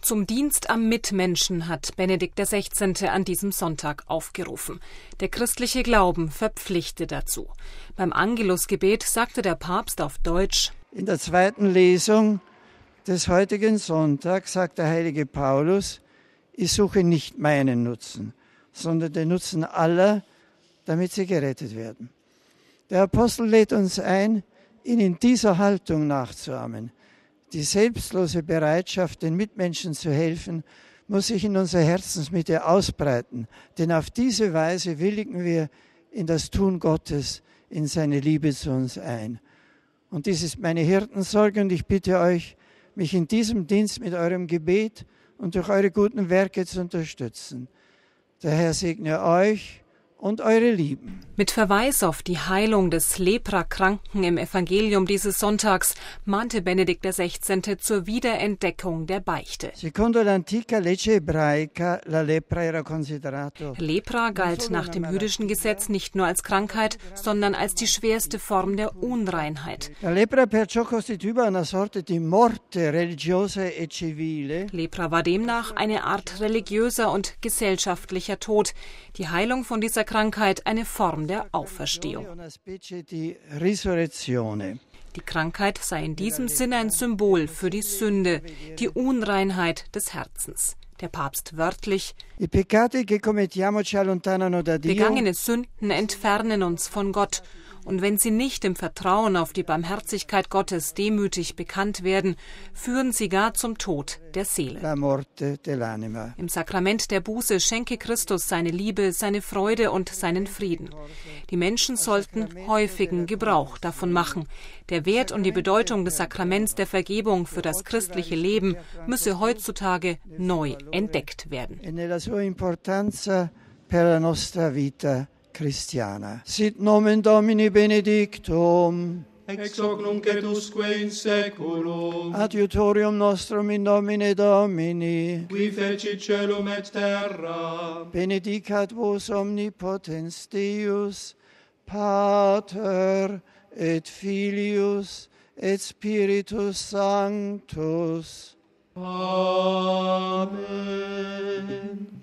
Zum Dienst am Mitmenschen hat Benedikt XVI. An diesem Sonntag aufgerufen. Der christliche Glauben verpflichtet dazu. Beim Angelusgebet sagte der Papst auf Deutsch: In der zweiten Lesung des heutigen Sonntags sagt der heilige Paulus: Ich suche nicht meinen Nutzen, sondern den Nutzen aller, damit sie gerettet werden. Der Apostel lädt uns ein, ihn in dieser Haltung nachzuahmen. Die selbstlose Bereitschaft, den Mitmenschen zu helfen, muss sich in unserer Herzensmitte ausbreiten. Denn auf diese Weise willigen wir in das Tun Gottes, in seine Liebe zu uns ein. Und dies ist meine Hirtensorge und ich bitte euch, mich in diesem Dienst mit eurem Gebet und durch eure guten Werke zu unterstützen. Der Herr segne euch und eure Lieben. Mit Verweis auf die Heilung des Leprakranken im Evangelium dieses Sonntags mahnte Benedikt XVI. Zur Wiederentdeckung der Beichte. Secondo l'antica legge ebraica, la lepra era considerato. Lepra galt nach dem jüdischen Gesetz nicht nur als Krankheit, sondern als die schwerste Form der Unreinheit. La lepra perciò costituiva una sorta di morte religiosa e civile. Lepra war demnach eine Art religiöser und gesellschaftlicher Tod. Die Heilung von dieser Krankheit eine Form der Auferstehung. Die Krankheit sei in diesem Sinne ein Symbol für die Sünde, die Unreinheit des Herzens. Der Papst wörtlich: Begangene Sünden entfernen uns von Gott. Und wenn sie nicht im Vertrauen auf die Barmherzigkeit Gottes demütig bekannt werden, führen sie gar zum Tod der Seele. Im Sakrament der Buße schenke Christus seine Liebe, seine Freude und seinen Frieden. Die Menschen sollten häufigen Gebrauch davon machen. Der Wert und die Bedeutung des Sakraments der Vergebung für das christliche Leben müsse heutzutage neu entdeckt werden. Christiana. Sit nomen Domini benedictum. Ex hoc nunc et usque in saeculum. Adiutorium nostrum in nomine Domini. Qui fecit caelum et terra. Benedicat vos omnipotens Deus, Pater et Filius et Spiritus Sanctus. Amen.